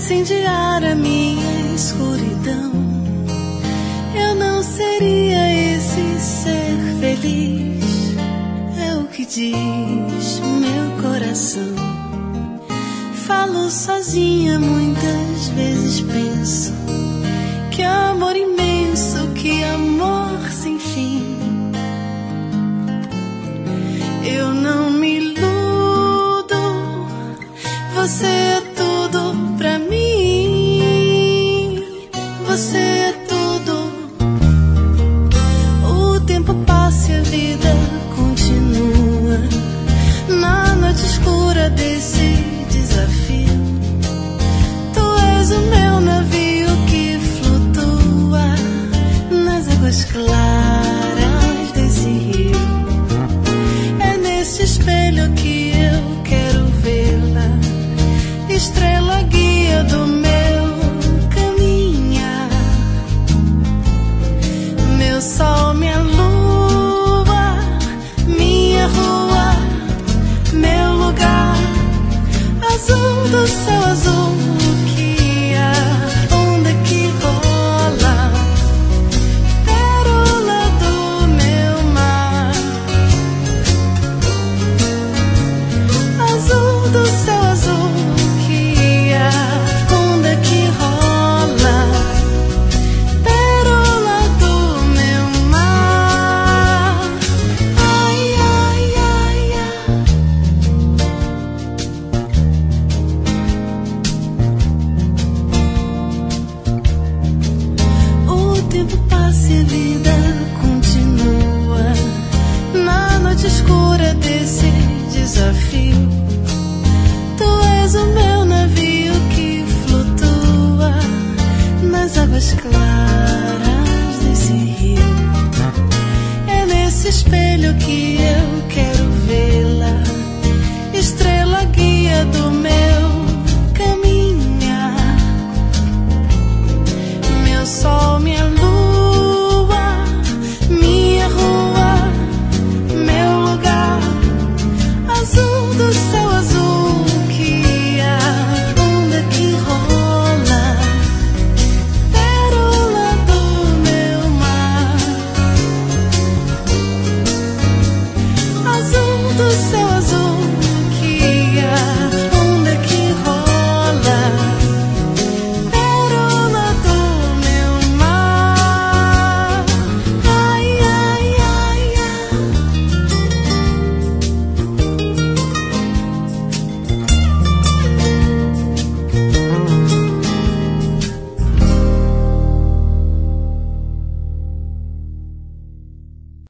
incendiar a minha escuridão. Eu não seria esse ser feliz, é o que diz meu coração. Falo sozinha, muitas vezes penso que amor imenso, que amor sem fim. Eu não me iludo, você é tudo pra mim. Você é tudo. O tempo passa e a vida continua na noite escura desse desafio. Tu és o meu navio que flutua nas águas claras desse rio. É nesse espelho que eu quero vê-la, estrela guia do meu caminhar. Meu sol, minha lua, minha rua, meu lugar. Azul do céu azul que a onda que rola, pérola do meu mar. Azul do céu azul que a onda que rola, pérola do meu mar. Ai, ai, ai, ai. O tempo passa e a vida continua na noite escura desse desafio. Tu és o meu navio que flutua nas águas claras